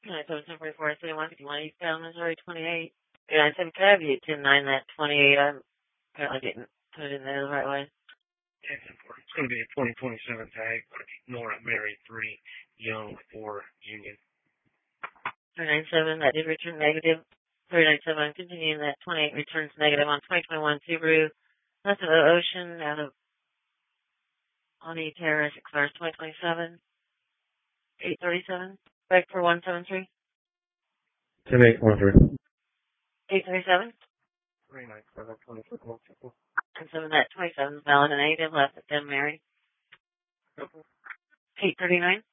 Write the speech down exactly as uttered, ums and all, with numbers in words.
nine seven ten forty-four, three one fifty-one eastbound Missouri twenty-eight. nine seven can I have you ten nine that twenty-eight? I apparently didn't put it in there the right way. It's going to be a twenty twenty-seven tag. Nora Mary three, Young four, Union. three nine seven, that did return negative. three nine seven, continuing that twenty-eight returns negative on twenty twenty-one Subaru. That's the Ocean out of Pawnee Terrace, expires twenty twenty-seven. eight thirty-seven, back for one seven three. ten eight one three. eight thirty-seven. three nine seven, twenty-six one two. And seven, that twenty-seven is valid and negative, left at ten Mary. eight thirty-nine.